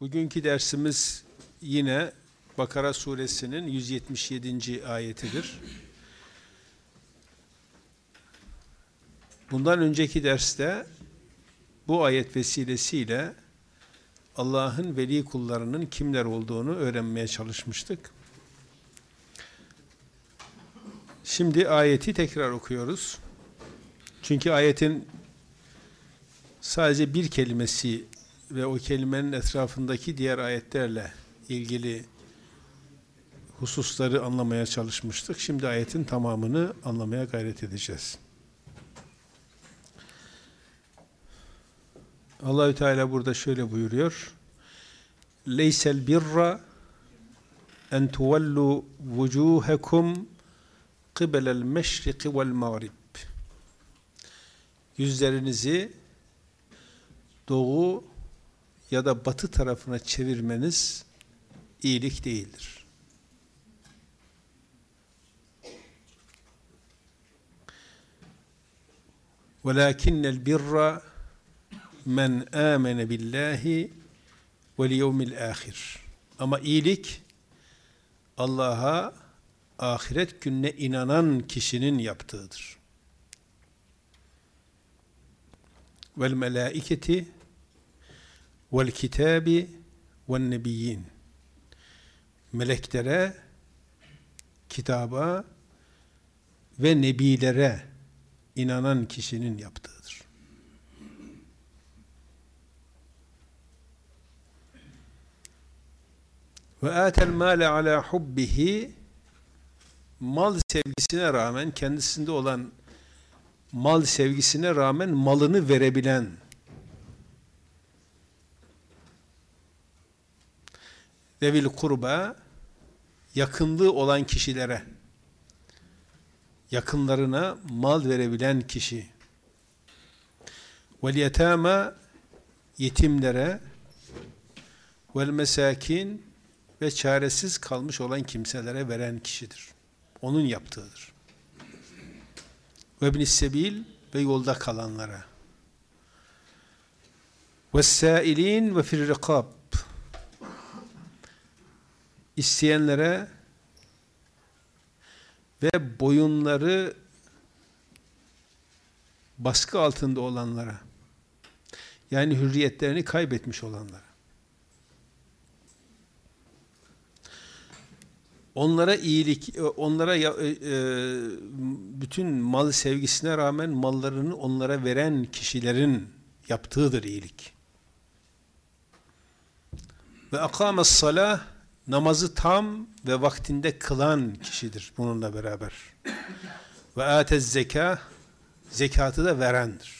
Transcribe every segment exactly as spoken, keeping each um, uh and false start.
Bugünkü dersimiz yine Bakara suresinin yüz yetmiş yedinci ayetidir. Bundan önceki derste bu ayet vesilesiyle Allah'ın veli kullarının kimler olduğunu öğrenmeye çalışmıştık. Şimdi ayeti tekrar okuyoruz. Çünkü ayetin sadece bir kelimesi ve o kelimenin etrafındaki diğer ayetlerle ilgili hususları anlamaya çalışmıştık. Şimdi ayetin tamamını anlamaya gayret edeceğiz. Allahü Teala burada şöyle buyuruyor. Leysel birra en tuvallu vucuhakum kıbelel meşriki vel mağrib. Yüzlerinizi doğu ya da batı tarafına çevirmeniz iyilik değildir. Velakinnel birra men amene billahi vel yevmil ahir. Ama iyilik Allah'a, ahiret gününe inanan kişinin yaptığıdır. Vel melaiketi vel kitabi vel nebiyyin. Meleklere, kitaba ve nebilere inanan kişinin yaptığıdır. Ve atel mâle alâ hubbihi, mal sevgisine rağmen, kendisinde olan mal sevgisine rağmen malını verebilen, zevil kurba, yakınlığı olan kişilere, yakınlarına mal verebilen kişi, vel yetâmâ, yetimlere, vel mesâkin, ve çaresiz kalmış olan kimselere veren kişidir. Onun yaptığıdır. Ve ibn-i sebil, ve yolda kalanlara. Ve's-sâilîn ve fir-rikâb, isteyenlere ve boyunları baskı altında olanlara, yani hürriyetlerini kaybetmiş olanlara, onlara iyilik, onlara bütün mal sevgisine rağmen mallarını onlara veren kişilerin yaptığıdır iyilik. Ve akâmes salâh, namazı tam ve vaktinde kılan kişidir bununla beraber. Ve âtez zekâh, zekatı da verendir.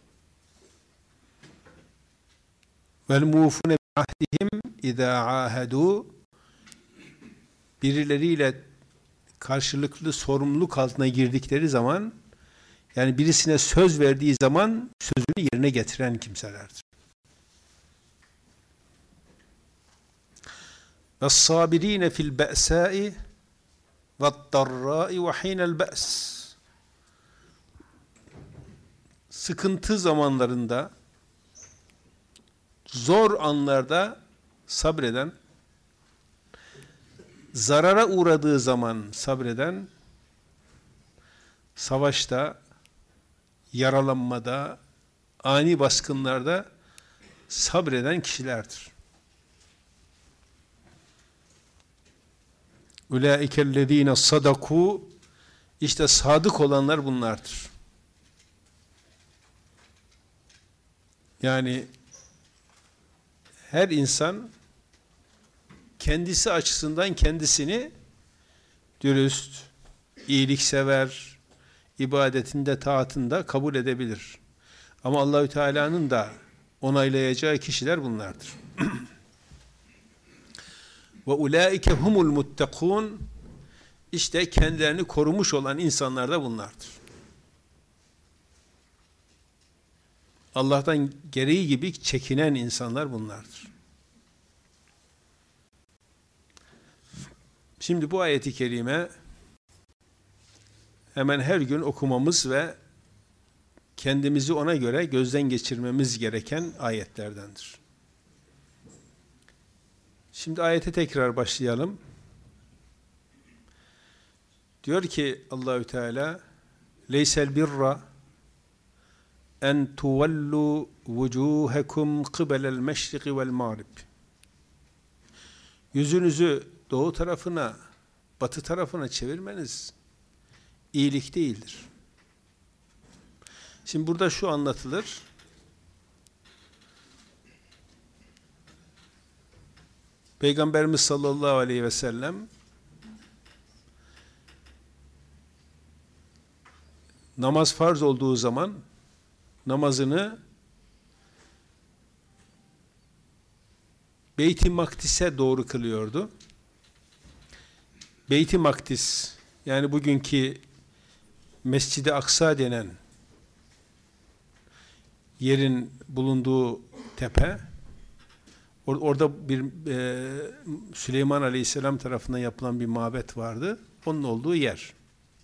Vel mûfûne bi'ahdihim idâ âhedû, birileriyle karşılıklı sorumluluk altına girdikleri zaman, yani birisine söz verdiği zaman sözünü yerine getiren kimselerdir. وَالصَّابِر۪ينَ فِي الْبَأْسَاءِ وَالضَّرَّاءِ وَح۪ينَ الْبَأْسِ, sıkıntı zamanlarında, zor anlarda sabreden, zarara uğradığı zaman sabreden, savaşta, yaralanmada, ani baskınlarda sabreden kişilerdir. Ulaikellezine sadaku, işte sadık olanlar bunlardır. Yani her insan kendisi açısından kendisini dürüst, iyiliksever, ibadetinde, taatında kabul edebilir. Ama Allahü Teala'nın da onaylayacağı kişiler bunlardır. Ve ulaike humul muttakun, işte kendilerini korumuş olan insanlar da bunlardır. Allah'tan gereği gibi çekinen insanlar bunlardır. Şimdi bu ayeti kerime hemen her gün okumamız ve kendimizi ona göre gözden geçirmemiz gereken ayetlerdendir. Şimdi ayete tekrar başlayalım. Diyor ki Allahü Teala: "Leysel birra en tuvallu vucuhakum kıbelel meşriki vel mağrib." Yüzünüzü doğu tarafına, batı tarafına çevirmeniz iyilik değildir. Şimdi burada şu anlatılır. Peygamberimiz sallallahu aleyhi ve sellem namaz farz olduğu zaman namazını Beyt-i Makdis'e doğru kılıyordu. Beyt-i Makdis, yani bugünkü Mescid-i Aksa denen yerin bulunduğu tepe, or orada bir e, Süleyman Aleyhisselam tarafından yapılan bir mabet vardı. Onun olduğu yer.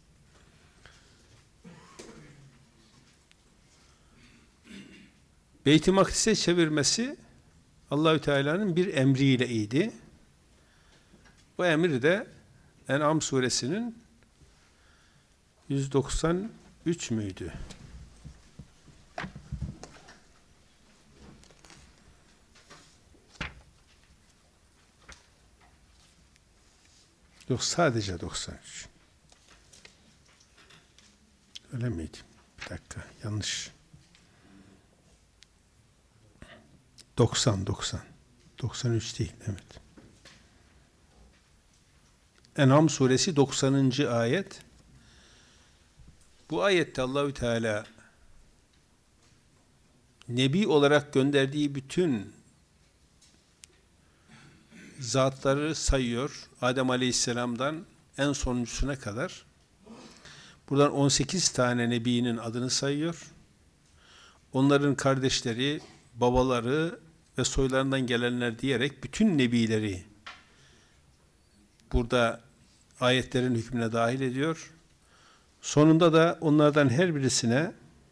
Beyt-i Makdis'e çevirmesi Allahü Teala'nın bir emriyle iyiydi. Bu emir de En'am suresinin yüz doksan üç müydü? Yok, sadece doksan üç. Öyle miydi? Bir dakika, yanlış. doksan doksan. doksan üç değil, evet. En'am suresi doksanıncı ayet. Bu ayette Allahü Teala Nebi olarak gönderdiği bütün zatları sayıyor. Adem Aleyhisselam'dan en sonuncusuna kadar. Buradan on sekiz tane Nebi'nin adını sayıyor. Onların kardeşleri, babaları ve soylarından gelenler diyerek bütün Nebileri burada ayetlerin hükmüne dahil ediyor. Sonunda da onlardan her birisine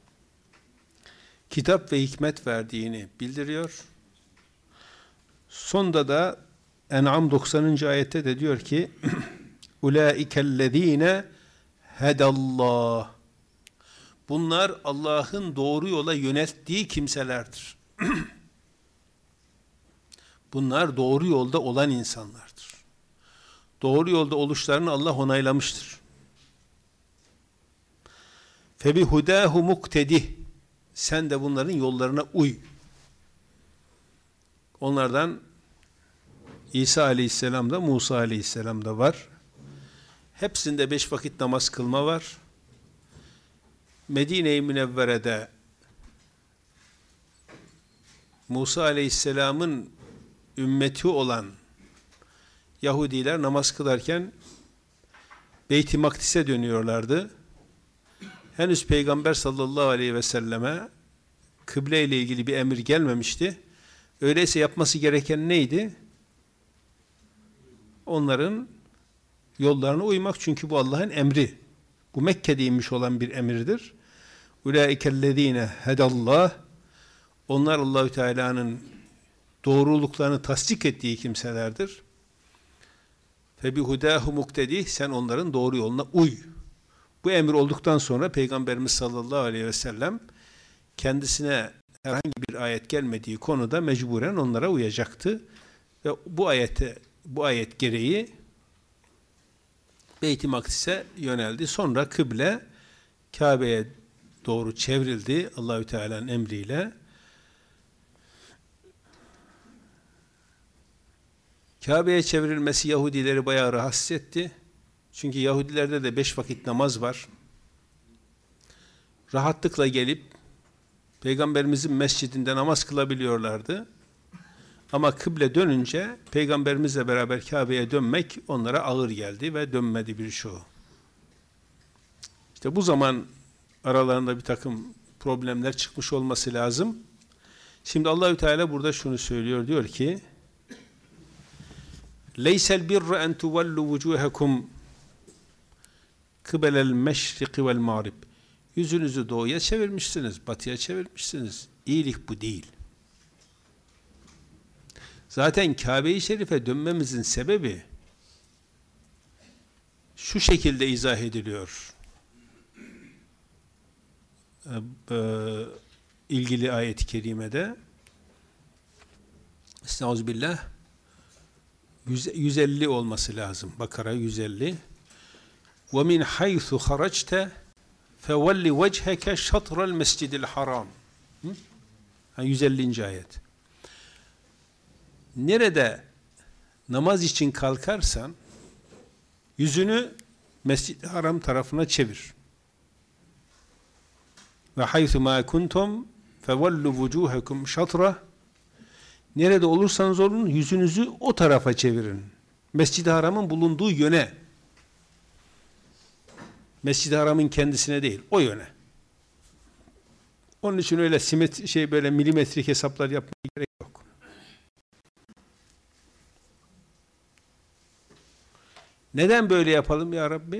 kitap ve hikmet verdiğini bildiriyor. Sonunda da En'am doksanıncı ayette de diyor ki "Ulaikellezine hedallah." Bunlar Allah'ın doğru yola yönelttiği kimselerdir. Bunlar doğru yolda olan insanlardır. Doğru yolda oluşlarını Allah onaylamıştır. Febihudahu muktedih. Sen de bunların yollarına uy. Onlardan İsa Aleyhisselam'da, Musa Aleyhisselam'da var. Hepsinde beş vakit namaz kılma var. Medine-i Münevvere'de Musa Aleyhisselam'ın ümmeti olan Yahudiler namaz kılarken Beyt-i Makdis'e dönüyorlardı. Henüz Peygamber sallallahu aleyhi ve selleme kıble ile ilgili bir emir gelmemişti. Öyleyse yapması gereken neydi? Onların yollarına uymak, çünkü bu Allah'ın emri. Bu Mekke'de inmiş olan bir emirdir. Ulaikellezine hedallah. Onlar Allahü Teala'nın doğruluklarını tasdik ettiği kimselerdir. Febihudahu muktedih. Sen onların doğru yoluna uy. Bu emir olduktan sonra Peygamberimiz sallallahu aleyhi ve sellem kendisine herhangi bir ayet gelmediği konuda mecburen onlara uyacaktı. Ve bu ayete, bu ayet gereği Beyt-i Makdis'e yöneldi. Sonra kıble Kabe'ye doğru çevrildi Allahü Teala'nın emriyle. Kabe'ye çevrilmesi Yahudileri bayağı rahatsız etti. Çünkü Yahudilerde de beş vakit namaz var. Rahatlıkla gelip Peygamberimizin mescidinde namaz kılabiliyorlardı. Ama kıble dönünce Peygamberimizle beraber Kabe'ye dönmek onlara ağır geldi ve dönmedi birçoğu. İşte bu zaman aralarında bir takım problemler çıkmış olması lazım. Şimdi Allahü Teala burada şunu söylüyor, diyor ki: "Leysel birru en tuvallu vucuhakum kıbelel meşriki vel mağrib." Yüzünüzü doğuya çevirmişsiniz, batıya çevirmişsiniz. İyilik bu değil. Zaten Kabe-i Şerif'e dönmemizin sebebi şu şekilde izah ediliyor. Ee, ilgili ayet-i kerimede Estağfirullah yüz elli olması lazım. Bakara yüz elli. Ve min haythu haracte fevelli vecheke şatra'l mescidil haram. yüz ellinci ayet. Nerede namaz için kalkarsan yüzünü Mescid-i Haram tarafına çevir. Ve haythu ma kuntum fevellu vucuhakum şatra. Nerede olursanız olun yüzünüzü o tarafa çevirin. Mescid-i Haram'ın bulunduğu yöne. Mescid-i Haram'ın kendisine değil, o yöne. Onun için öyle simet şey böyle milimetrik hesaplar yapmaya gerek yok. Neden böyle yapalım ya Rabbi?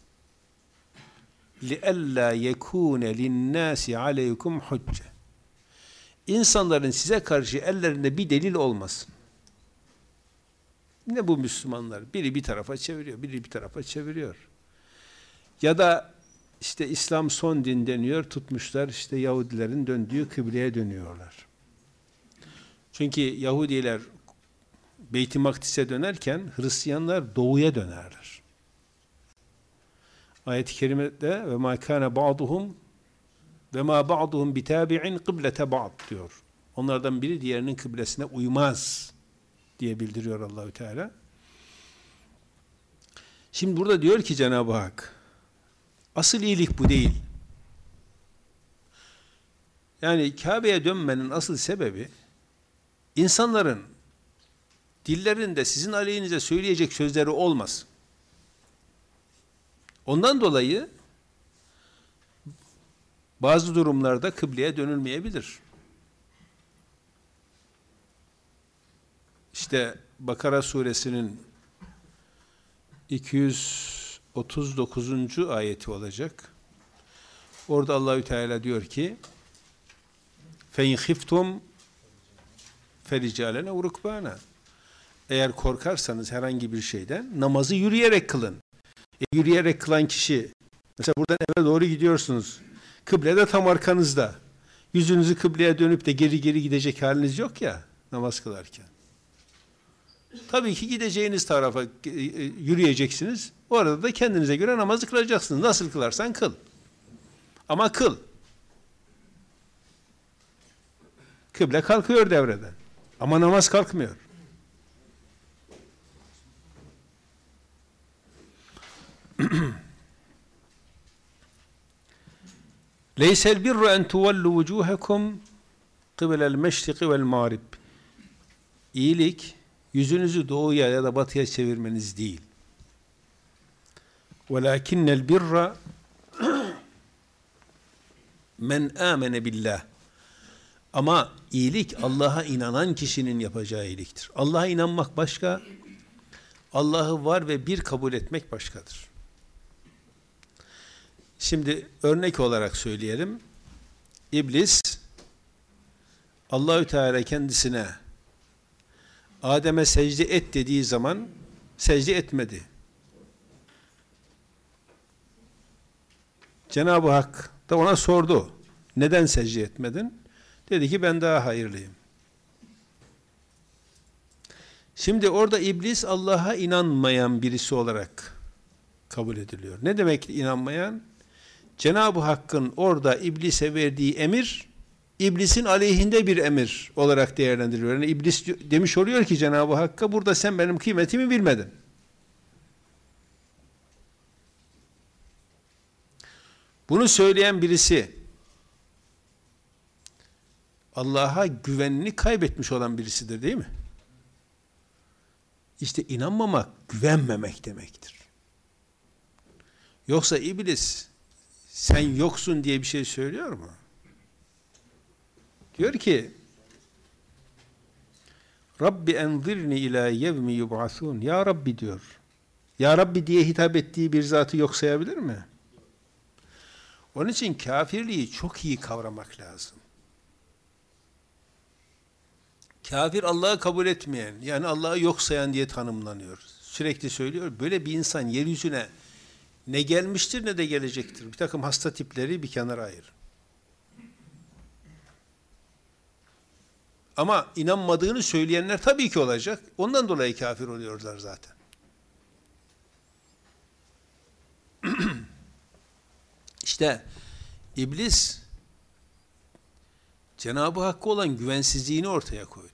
لِأَلَّا يَكُونَ لِلنَّاسِ عَلَيْكُمْ حُجَّةً. İnsanların size karşı ellerinde bir delil olmasın. Ne bu Müslümanlar? Biri bir tarafa çeviriyor, biri bir tarafa çeviriyor. Ya da işte İslam son din deniyor, tutmuşlar işte Yahudilerin döndüğü kıbleye dönüyorlar. Çünkü Yahudiler Beyt-i Makdis'e dönerken Hristiyanlar doğuya dönerler. Ayet-i kerimede ve ma kana ba'duhum ve ma ba'duhum bitabi'in kıblete ba'd diyor. Onlardan biri diğerinin kıblesine uymaz diye bildiriyor Allahü Teala. Şimdi burada diyor ki Cenab-ı Hak, asıl iyilik bu değil. Yani Kabe'ye dönmenin asıl sebebi insanların dillerinde sizin aleyhinize söyleyecek sözleri olmaz. Ondan dolayı bazı durumlarda kıbleye dönülmeyebilir. İşte Bakara suresinin iki yüz otuz dokuzuncu ayeti olacak. Orada Allahü Teala diyor ki: "Fe khiftum fericalen ev rukbana." Eğer korkarsanız herhangi bir şeyden namazı yürüyerek kılın. E, yürüyerek kılan kişi, mesela buradan eve doğru gidiyorsunuz. Kıble de tam arkanızda. Yüzünüzü kıbleye dönüp de geri geri gidecek haliniz yok ya namaz kılarken. Tabii ki gideceğiniz tarafa yürüyeceksiniz. Orada da kendinize göre namazı kılacaksınız. Nasıl kılarsan kıl. Ama kıl. Kıble kalkıyor devreden. Ama namaz kalkmıyor. Leysel birru en tuvallu vucuhakum kıbelel meşriki vel mağrib. İyilik yüzünüzü doğuya ya da batıya çevirmeniz değil. Velakinnel birra men amene billah. Ama iyilik Allah'a inanan kişinin yapacağı iyiliktir. Allah'a inanmak başka, Allah'ı var ve bir kabul etmek başkadır. Şimdi örnek olarak söyleyelim. İblis Allahü Teala kendisine Adem'e secde et dediği zaman secde etmedi. Cenab-ı Hak da ona sordu. Neden secde etmedin? Dedi ki ben daha hayırlıyım. Şimdi orada iblis Allah'a inanmayan birisi olarak kabul ediliyor. Ne demek inanmayan? Cenab-ı Hakk'ın orada iblise verdiği emir, iblisin aleyhinde bir emir olarak değerlendiriliyor. Yani iblis demiş oluyor ki Cenab-ı Hakk'a, burada sen benim kıymetimi bilmedin. Bunu söyleyen birisi, Allah'a güvenini kaybetmiş olan birisidir değil mi? İşte inanmamak, güvenmemek demektir. Yoksa iblis, sen yoksun diye bir şey söylüyor mu? Diyor ki, Rabbi enzirni ila yevmi yub'asun. Ya Rabbi diyor. Ya Rabbi diye hitap ettiği bir zatı yok sayabilir mi? Onun için kafirliği çok iyi kavramak lazım. Kafir Allah'ı kabul etmeyen, yani Allah'ı yok sayan diye tanımlanıyor. Sürekli söylüyor. Böyle bir insan yeryüzüne ne gelmiştir ne de gelecektir. Bir takım hasta tipleri bir kenara ayır. Ama inanmadığını söyleyenler tabii ki olacak. Ondan dolayı kafir oluyorlar zaten. İşte iblis Cenab-ı Hakk'a olan güvensizliğini ortaya koydu.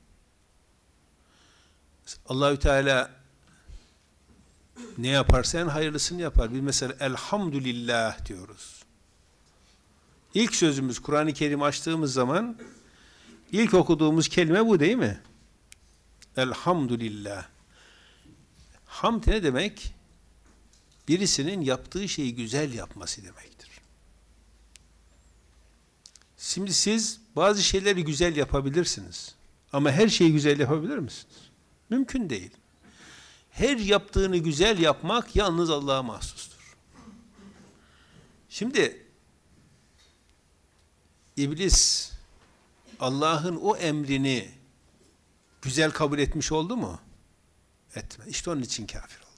Allahü Teala ne yaparsa en hayırlısını yapar. Biz mesela elhamdülillah diyoruz. İlk sözümüz Kur'an-ı Kerim açtığımız zaman ilk okuduğumuz kelime bu değil mi? Elhamdülillah. Hamd ne demek? Birisinin yaptığı şeyi güzel yapması demektir. Şimdi siz bazı şeyleri güzel yapabilirsiniz. Ama her şeyi güzel yapabilir misiniz? Mümkün değil. Her yaptığını güzel yapmak yalnız Allah'a mahsustur. Şimdi iblis Allah'ın o emrini güzel kabul etmiş oldu mu? Etme. İşte onun için kafir oldu.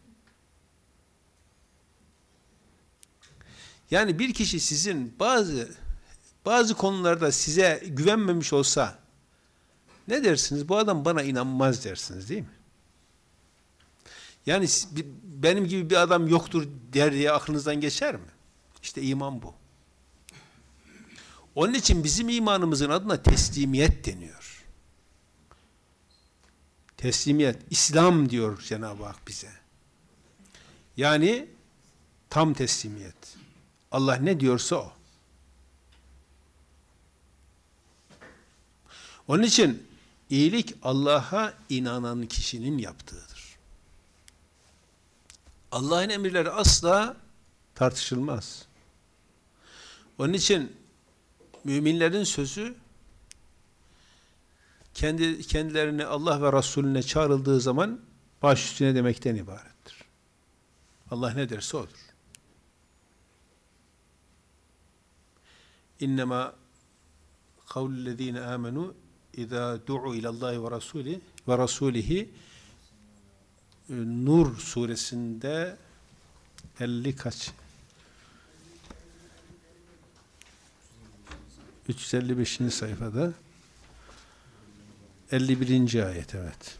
Yani bir kişi sizin bazı bazı konularda size güvenmemiş olsa ne dersiniz? Bu adam bana inanmaz dersiniz değil mi? Yani benim gibi bir adam yoktur der diye aklınızdan geçer mi? İşte iman bu. Onun için bizim imanımızın adına teslimiyet deniyor. Teslimiyet, İslam diyor Cenab-ı Hak bize. Yani tam teslimiyet. Allah ne diyorsa o. Onun için iyilik Allah'a inanan kişinin yaptığıdır. Allah'ın emirleri asla tartışılmaz. Onun için müminlerin sözü kendi kendilerini Allah ve Resulüne çağrıldığı zaman baş üstüne demekten ibarettir. Allah ne derse odur. İnnemâ kavlüllezîne âmenû izâ du'u ilallâhi ve rasûlih ve rasûlihi Nur suresinde elli kaç? üç yüz elli beşinci sayfada elli birinci ayet, evet.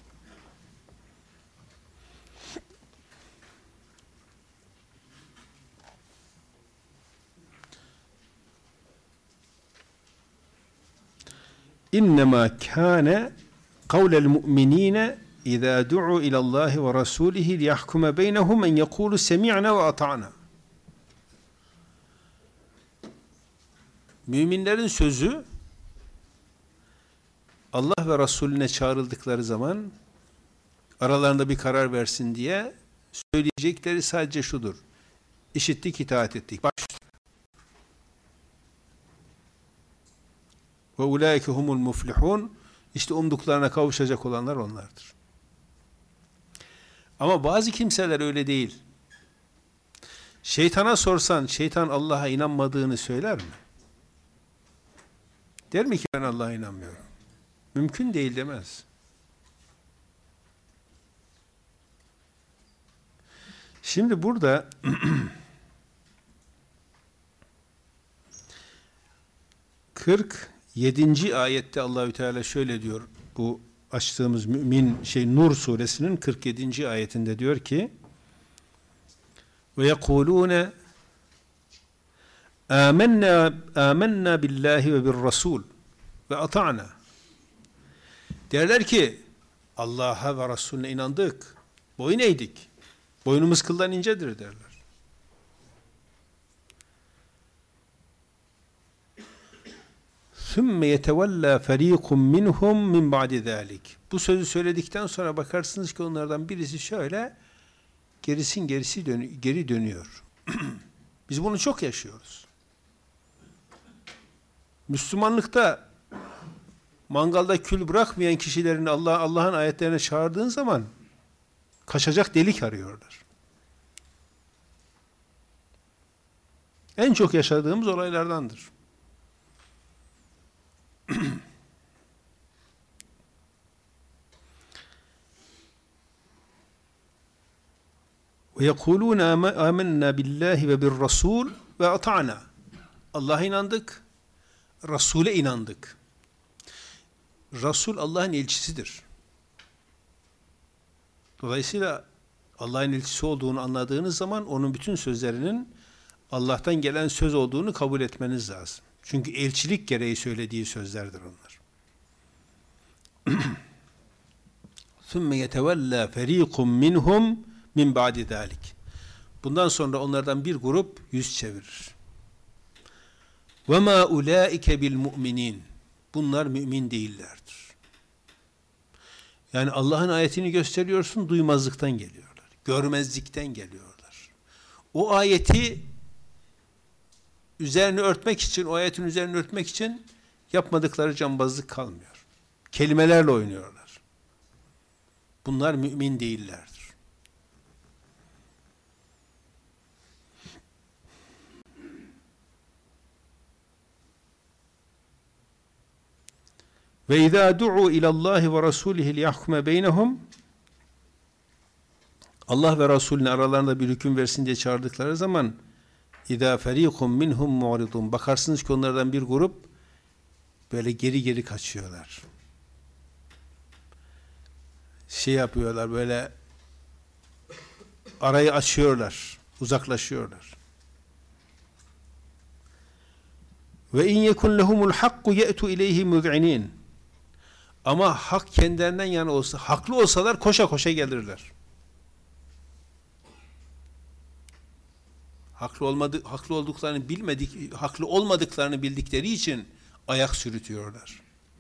İnnemâ kâne kavlel mu'minîne İzâ du'u ilallâhi ve rasûlihi liyahkume beynehum en yekûlu semi'na ve ata'na. Müminlerin sözü Allah ve Resulüne çağrıldıkları zaman aralarında bir karar versin diye söyleyecekleri sadece şudur: İşittik, itaat ettik. Baş. Ve ulaike humul muflihun. İşte umduklarına kavuşacak olanlar onlardır. Ama bazı kimseler öyle değil. Şeytana sorsan, şeytan Allah'a inanmadığını söyler mi? Der mi ki ben Allah'a inanmıyorum? Mümkün değil demez. Şimdi burada kırk yedinci ayette Allahü Teala şöyle diyor, bu açtığımız mümin şey Nur suresinin kırk yedinci ayetinde diyor ki: ve yekulune amennâ amennâ billahi ve bir rasul ve ata'na. Derler ki Allah'a ve Resulüne inandık, boyun eğdik, boynumuz kıldan incedir derler. ثُمَّ يَتَوَلَّا فَر۪يقٌ مِّنْهُمْ مِنْ بَعْدِ ذَٰلِكِ. Bu sözü söyledikten sonra bakarsınız ki onlardan birisi şöyle gerisin gerisi dön geri dönüyor. Biz bunu çok yaşıyoruz. Müslümanlıkta mangalda kül bırakmayan kişilerin Allah Allah'ın ayetlerine çağırdığın zaman kaçacak delik arıyorlar. En çok yaşadığımız olaylardandır. Ve yekulûne âmennâ billâhi ve bir rasûl ve ata'na. Allah'a inandık, Resul'e inandık. Resul Allah'ın elçisidir. Dolayısıyla Allah'ın elçisi olduğunu anladığınız zaman onun bütün sözlerinin Allah'tan gelen söz olduğunu kabul etmeniz lazım. Çünkü elçilik gereği söylediği sözlerdir onlar. ثُمَّ يَتَوَلَّا فَر۪يقٌ مِّنْهُمْ مِنْ بَعْدِ ذَٰلِكِ. Bundan sonra onlardan bir grup yüz çevirir. وَمَا اُولَٰئِكَ بِالْمُؤْمِنِينَ. Bunlar mümin değillerdir. Yani Allah'ın ayetini gösteriyorsun, duymazlıktan geliyorlar. Görmezlikten geliyorlar. O ayeti üzerini örtmek için, o ayetin üzerini örtmek için yapmadıkları cambazlık kalmıyor. Kelimelerle oynuyorlar. Bunlar mümin değillerdir. Ve izâ du'u ilallahi ve rasûlihi liyahkume beynehum. Allah ve Resulüne aralarında bir hüküm versin diye çağırdıkları zaman İzâ ferîkum minhum mu'ridun. Bakarsınız ki onlardan bir grup böyle geri geri kaçıyorlar. Şey yapıyorlar, böyle arayı açıyorlar, uzaklaşıyorlar. Ve in yekun lehumul hakku ye'tu ileyhi muz'inin. Ama hak kendilerinden yana olsa, haklı olsalar koşa koşa gelirler. Haklı olmadı, haklı olduklarını bilmedik, haklı olmadıklarını bildikleri için ayak sürütüyorlar.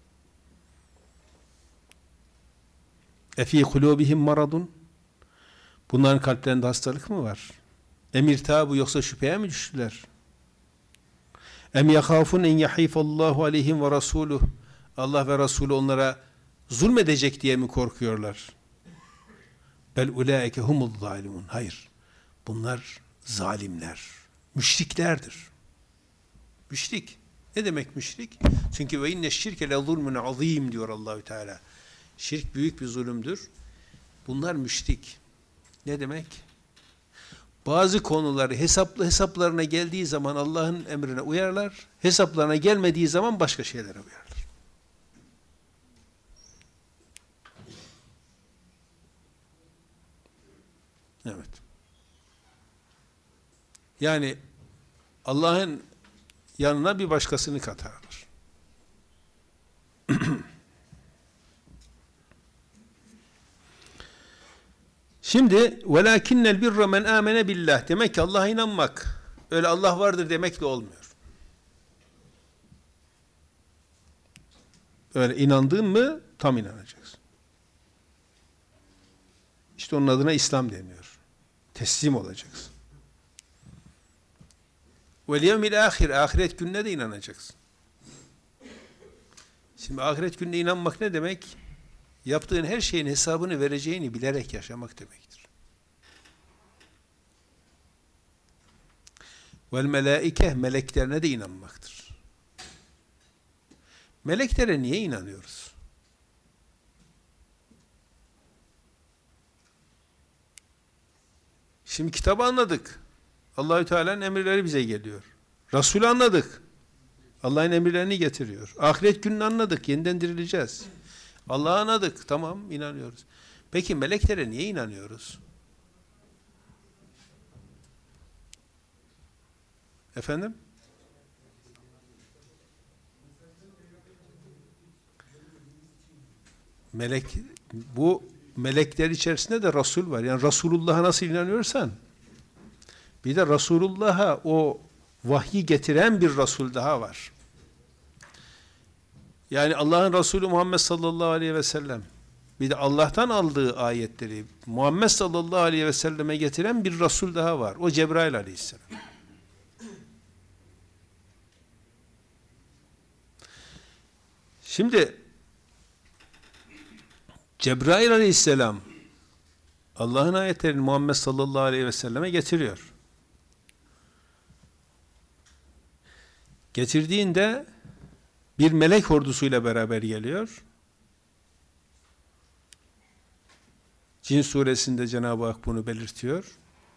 Efi kulubihim maradun. Bunların kalplerinde hastalık mı var? Emir tabu, yoksa şüpheye mi düştüler? Em yahafun en yahifallahu aleyhim ve rasuluh. Allah ve Resulü onlara zulmedecek diye mi korkuyorlar? Bel ulaike humuz zalimun. Hayır. Bunlar zalimler, müşriklerdir. Müşrik. Ne demek müşrik? Çünkü ve inne şirke le zulmun azim diyor Allahü Teala. Şirk büyük bir zulümdür. Bunlar müşrik. Ne demek? Bazı konuları hesaplı hesaplarına geldiği zaman Allah'ın emrine uyarlar. Hesaplarına gelmediği zaman başka şeylere uyarlar. Evet. Yani Allah'ın yanına bir başkasını katarlar. Şimdi velakinnel birra men amene billah. Demek ki Allah'a inanmak öyle Allah vardır demekle olmuyor. Öyle inandın mı tam inanacaksın. İşte onun adına İslam deniyor. Teslim olacaksın. Vel yevmil ahir, ahiret gününe de inanacaksın. Şimdi ahiret gününe inanmak ne demek? Yaptığın her şeyin hesabını vereceğini bilerek yaşamak demektir. Vel melaike, meleklerine de inanmaktır. Meleklere niye inanıyoruz? Şimdi kitabı anladık. Allahü Teala'nın emirleri bize geliyor. Resulü anladık. Allah'ın emirlerini getiriyor. Ahiret gününü anladık. Yeniden dirileceğiz. Allah'ı anladık. Tamam, inanıyoruz. Peki meleklere niye inanıyoruz? Efendim? Melek, bu melekler içerisinde de Resul var. Yani Resulullah'a nasıl inanıyorsan, bir de Resulullah'a o vahyi getiren bir Resul daha var. Yani Allah'ın Resulü Muhammed sallallahu aleyhi ve sellem, bir de Allah'tan aldığı ayetleri Muhammed sallallahu aleyhi ve selleme getiren bir Resul daha var. O Cebrail aleyhisselam. Şimdi Cebrail aleyhisselam Allah'ın ayetlerini Muhammed sallallahu aleyhi ve selleme getiriyor. Getirdiğinde bir melek ordusuyla beraber geliyor. Cin suresinde Cenab-ı Hak bunu belirtiyor.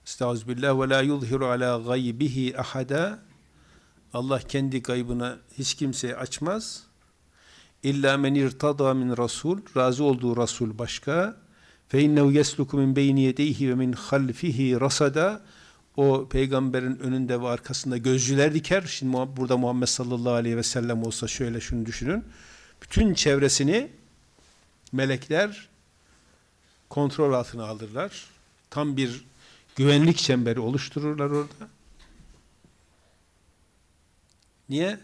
Estağfirullah ve la yuzhiru ala gaybihi ahada. Allah kendi gaybına hiç kimseye açmaz. İlla men irtada min rasul. Razı olduğu Rasul başka. Fe innehu yesluku min beyni yedeyhi ve min halfihi rasada. O peygamberin önünde ve arkasında gözcüler diker. Şimdi burada Muhammed sallallahu aleyhi ve sellem olsa şöyle şunu düşünün. Bütün çevresini melekler kontrol altına alırlar. Tam bir güvenlik çemberi oluştururlar orada. Niye?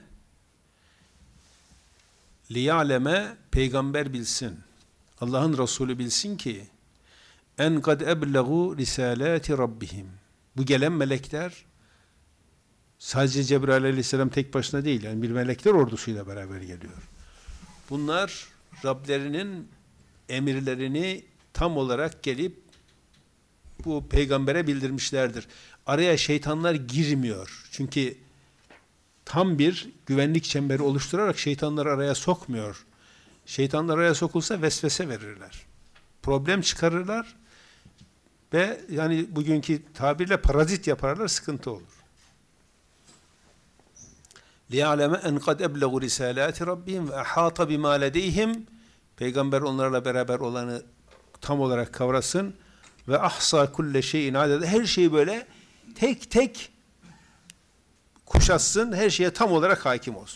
Liya'leme, peygamber bilsin. Allah'ın Resulü bilsin ki en kad eblegu risalati rabbihim. Bu gelen melekler sadece Cebrail aleyhisselam tek başına değil. Yani bir melekler ordusuyla beraber geliyor. Bunlar Rablerinin emirlerini tam olarak gelip bu peygambere bildirmişlerdir. Araya şeytanlar girmiyor. Çünkü tam bir güvenlik çemberi oluşturarak şeytanları araya sokmuyor. Şeytanlar araya sokulsa vesvese verirler. Problem çıkarırlar ve yani bugünkü tabirle parazit yaparlar, sıkıntı olur. لِيَعْلَمَ اَنْ قَدْ اَبْلَغُ رِسَالَاتِ رَبِّهِمْ وَاَحَاطَ بِمَا لَدَيْهِمْ. Peygamber onlarla beraber olanı tam olarak kavrasın ve ahsa kulle şeyin adede, her şeyi böyle tek tek kuşatsın, her şeye tam olarak hakim olsun.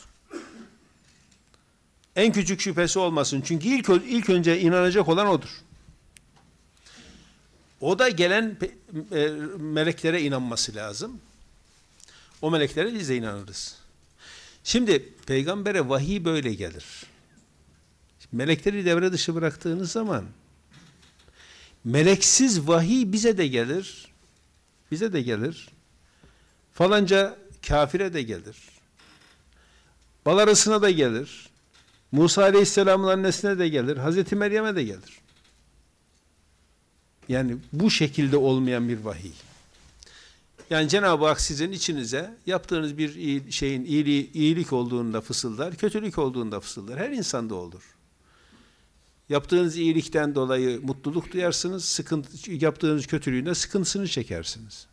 En küçük şüphesi olmasın. Çünkü ilk, ilk önce inanacak olan odur. O da gelen e, meleklere inanması lazım. O meleklere biz de inanırız. Şimdi peygambere vahiy böyle gelir. Melekleri devre dışı bıraktığınız zaman meleksiz vahiy bize de gelir. Bize de gelir. Falanca kafire de gelir. Balarısına da gelir. Musa Aleyhisselam'ın annesine de gelir. Hazreti Meryem'e de gelir. Yani bu şekilde olmayan bir vahiy. Yani Cenab-ı Hak sizin içinize yaptığınız bir iyi, şeyin iyiliği, iyilik olduğunda fısıldar, kötülük olduğunda fısıldar. Her insanda olur. Yaptığınız iyilikten dolayı mutluluk duyarsınız, sıkıntı, yaptığınız kötülüğünde sıkıntısını çekersiniz.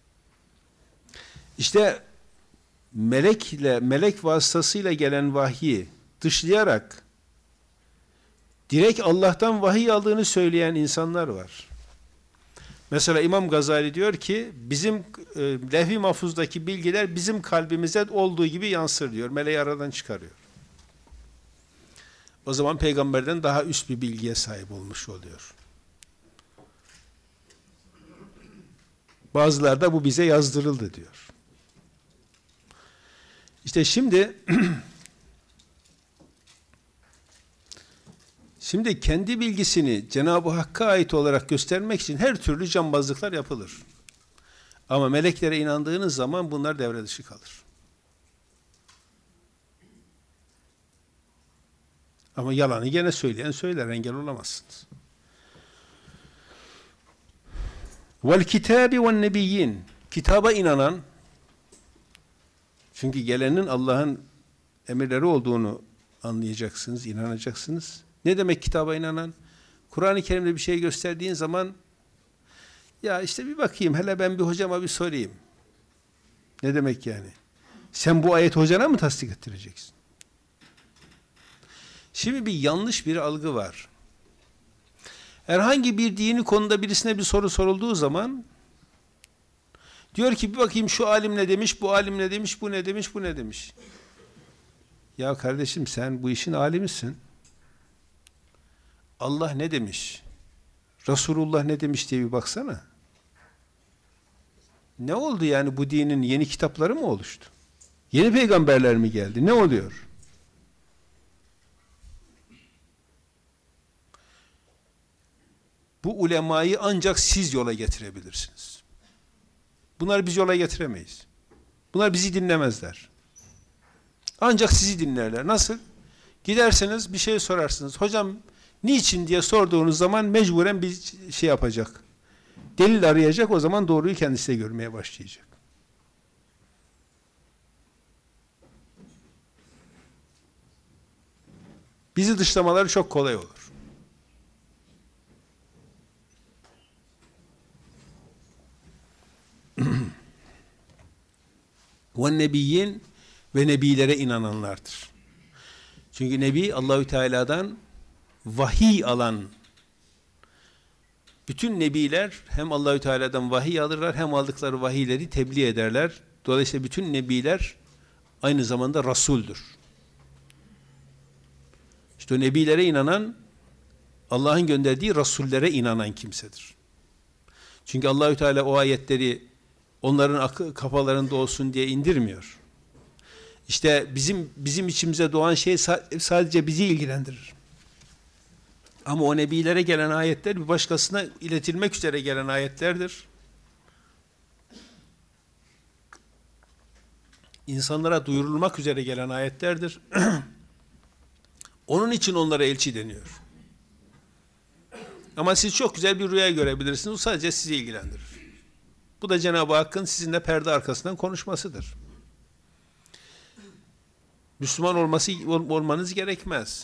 İşte melekle, melek vasıtasıyla gelen vahyi dışlayarak direkt Allah'tan vahiy aldığını söyleyen insanlar var. Mesela İmam Gazali diyor ki bizim e, levh-i mahfuzdaki bilgiler bizim kalbimize olduğu gibi yansır diyor. Meleği aradan çıkarıyor. O zaman peygamberden daha üst bir bilgiye sahip olmuş oluyor. Bazıları da bu bize yazdırıldı diyor. İşte şimdi şimdi kendi bilgisini Cenab-ı Hakk'a ait olarak göstermek için her türlü cambazlıklar yapılır. Ama meleklere inandığınız zaman bunlar devre dışı kalır. Ama yalanı gene söyleyen söyler, engel olamazsınız. Vel kitabi ven nebiyyin. Kitaba inanan, çünkü gelenin Allah'ın emirleri olduğunu anlayacaksınız, inanacaksınız. Ne demek kitaba inanan? Kur'an-ı Kerim'de bir şey gösterdiğin zaman ya işte bir bakayım, hele ben bir hocama bir sorayım. Ne demek yani? Sen bu ayet hocana mı tasdik ettireceksin? Şimdi bir yanlış bir algı var. Herhangi bir dini konuda birisine bir soru sorulduğu zaman diyor ki bir bakayım şu alim ne demiş, bu alim ne demiş, bu ne demiş, bu ne demiş. Ya kardeşim sen bu işin alimisin. Allah ne demiş? Resulullah ne demiş diye bir baksana. Ne oldu yani, bu dinin yeni kitapları mı oluştu? Yeni peygamberler mi geldi? Ne oluyor? Bu ulemayı ancak siz yola getirebilirsiniz. Bunları biz yola getiremeyiz. Bunlar bizi dinlemezler. Ancak sizi dinlerler. Nasıl? Giderseniz bir şey sorarsınız. Hocam niçin diye sorduğunuz zaman mecburen bir şey yapacak. Delil arayacak, o zaman doğruyu kendisi de görmeye başlayacak. Bizi dışlamaları çok kolay olur. ve nebiyyin ve nebilere inananlardır. Çünkü nebi Allahü Teala'dan vahiy alan, bütün nebiler hem Allahü Teala'dan vahiy alırlar hem aldıkları vahiyleri tebliğ ederler. Dolayısıyla bütün nebiler aynı zamanda rasuldür. İşte o nebilere inanan Allah'ın gönderdiği rasullere inanan kimsedir. Çünkü Allahü Teala o ayetleri onların akı, kafalarında olsun diye indirmiyor. İşte bizim bizim içimize doğan şey sadece bizi ilgilendirir. Ama o nebilere gelen ayetler bir başkasına iletilmek üzere gelen ayetlerdir. İnsanlara duyurulmak üzere gelen ayetlerdir. Onun için onlara elçi deniyor. Ama siz çok güzel bir rüya görebilirsiniz. O sadece sizi ilgilendirir. Bu da Cenab-ı Hakk'ın sizinle perde arkasından konuşmasıdır. Müslüman olması olmanız gerekmez.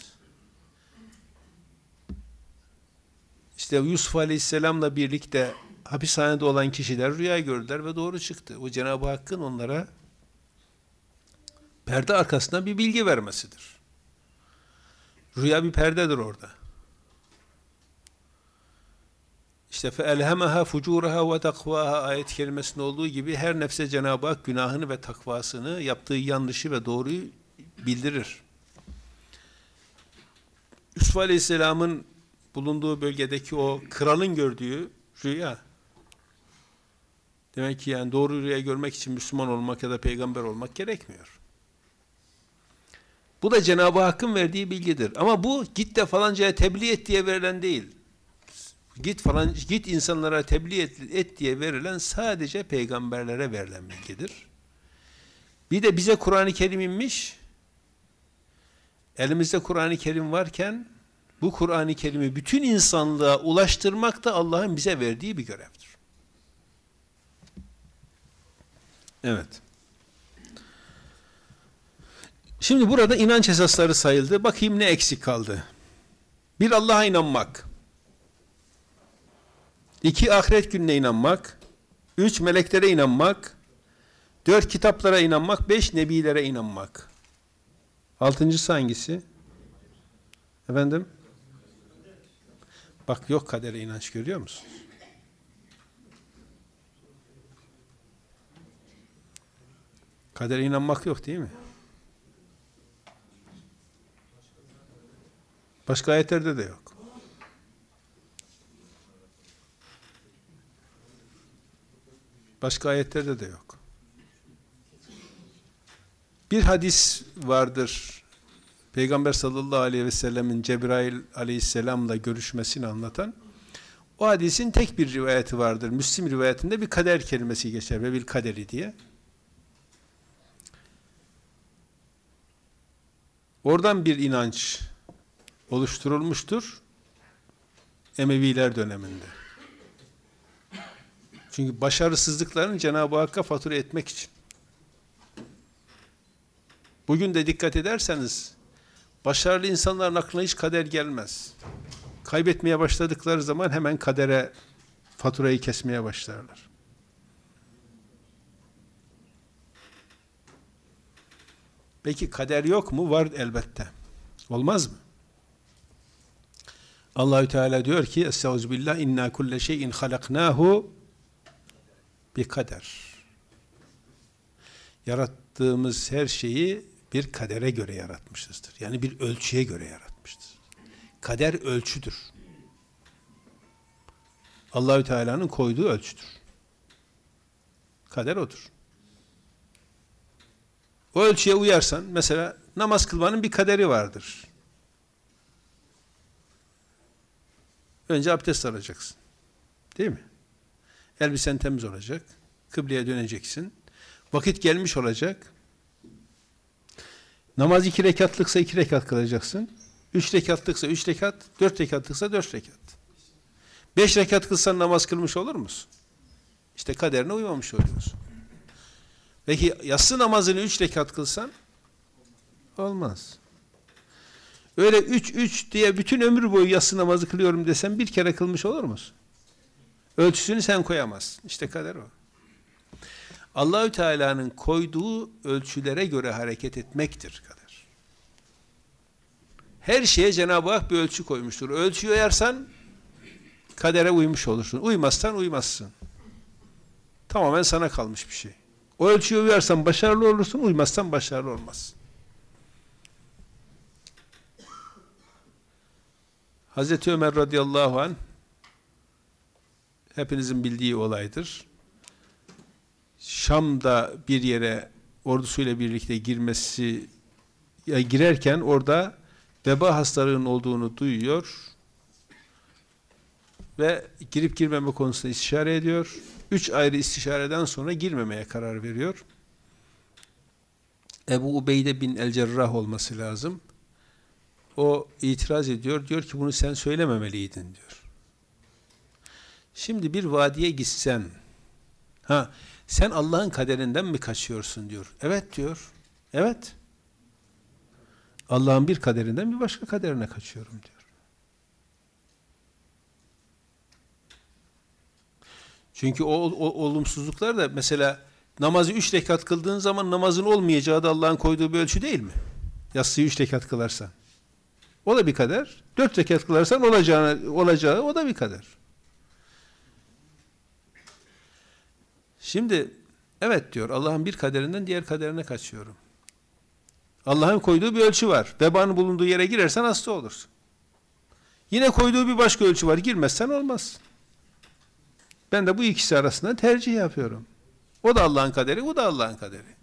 İşte Yusuf Aleyhisselam'la birlikte hapishanede olan kişiler rüya gördüler ve doğru çıktı. O Cenab-ı Hakk'ın onlara perde arkasından bir bilgi vermesidir. Rüya bir perdedir orada. İşte فَاَلْهَمَهَا فُجُورَهَا وَتَقْوَاهَا ayet kelimesinde olduğu gibi her nefse Cenab-ı Hak günahını ve takvasını, yaptığı yanlışı ve doğruyu bildirir. Yusuf Aleyhisselam'ın bulunduğu bölgedeki o kralın gördüğü rüya. Demek ki yani doğru rüya görmek için Müslüman olmak ya da peygamber olmak gerekmiyor. Bu da Cenab-ı Hakk'ın verdiği bilgidir. Ama bu git de falancaya tebliğ et diye verilen değil. Git falan git insanlara tebliğ et, et diye verilen sadece peygamberlere verilen bilgidir. Bir de bize Kur'an-ı Kerim inmiş. Elimizde Kur'an-ı Kerim varken bu Kur'an-ı Kerim'i bütün insanlığa ulaştırmak da Allah'ın bize verdiği bir görevdir. Evet. Şimdi burada inanç esasları sayıldı. Bakayım ne eksik kaldı. Bir, Allah'a inanmak. İki, ahiret gününe inanmak. Üç, meleklere inanmak. Dört, kitaplara inanmak. Beş, nebilere inanmak. Altıncısı hangisi? Efendim? Bak yok kadere inanç, görüyor musunuz? Kadere inanmak yok değil mi? Başka ayetlerde de yok. Başka ayetlerde de yok. Bir hadis vardır. Peygamber sallallahu aleyhi ve sellemin Cebrail aleyhisselamla görüşmesini anlatan. O hadisin tek bir rivayeti vardır. Müslim rivayetinde bir kader kelimesi geçer ve bir kaderi diye. Oradan bir inanç oluşturulmuştur Emeviler döneminde. Çünkü başarısızlıklarını Cenab-ı Hakk'a fatura etmek için. Bugün de dikkat ederseniz başarılı insanların aklına hiç kader gelmez. Kaybetmeye başladıkları zaman hemen kadere faturayı kesmeye başlarlar. Peki kader yok mu? Var elbette. Olmaz mı? Allahü Teala diyor ki: "Estağfirullah inna kulle şeyin halaknahu bi kader." Yarattığımız her şeyi bir kadere göre yaratmışızdır. Yani bir ölçüye göre yaratmıştır. Kader ölçüdür. Allahü Teala'nın koyduğu ölçüdür. Kader odur. O ölçüye uyarsan, mesela namaz kılmanın bir kaderi vardır. Önce abdest alacaksın. Değil mi? Elbisen temiz olacak. Kıbleye döneceksin. Vakit gelmiş olacak. Namaz iki rekatlıksa iki rekat kılacaksın. Üç rekatlıksa üç rekat, dört rekatlıksa dört rekat. Beş rekat kılsan namaz kılmış olur musun? İşte kaderine uymamış oluyorsun. Peki yatsı namazını üç rekat kılsan? Olmaz. Öyle üç üç diye bütün ömür boyu yatsı namazı kılıyorum desen bir kere kılmış olur musun? Ölçüsünü sen koyamazsın. İşte kader o. Allahü Teala'nın koyduğu ölçülere göre hareket etmektir kader. Her şeye Cenab-ı Hak bir ölçü koymuştur. Ölçüyü uyarsan kadere uymuş olursun. Uymazsan uymazsın. Tamamen sana kalmış bir şey. O ölçüye uyarsan başarılı olursun, uymazsan başarılı olmazsın. Hazreti Ömer radıyallahu anh hepinizin bildiği olaydır. Şam'da bir yere ordusuyla birlikte girmesi ya girerken orada veba hastalığının olduğunu duyuyor ve girip girmeme konusunda istişare ediyor. Üç ayrı istişareden sonra girmemeye karar veriyor. Ebu Ubeyde bin el-Cerrah olması lazım. O itiraz ediyor. Diyor ki bunu sen söylememeliydin diyor. Şimdi bir vadiye gitsen, ha sen Allah'ın kaderinden mi kaçıyorsun diyor. Evet diyor. Evet. Allah'ın bir kaderinden bir başka kaderine kaçıyorum diyor. Çünkü o, o olumsuzluklar da mesela namazı üç rekat kıldığın zaman namazın olmayacağı da Allah'ın koyduğu bir ölçü değil mi? Yatsıyı üç rekat kılarsan. O da bir kader. Dört rekat kılarsan olacağını, olacağı o da bir kader. Şimdi evet diyor Allah'ın bir kaderinden diğer kaderine kaçıyorum. Allah'ın koyduğu bir ölçü var. Vebanın bulunduğu yere girersen hasta olursun. Yine koyduğu bir başka ölçü var. Girmezsen olmaz. Ben de bu ikisi arasında tercih yapıyorum. O da Allah'ın kaderi, o da Allah'ın kaderi.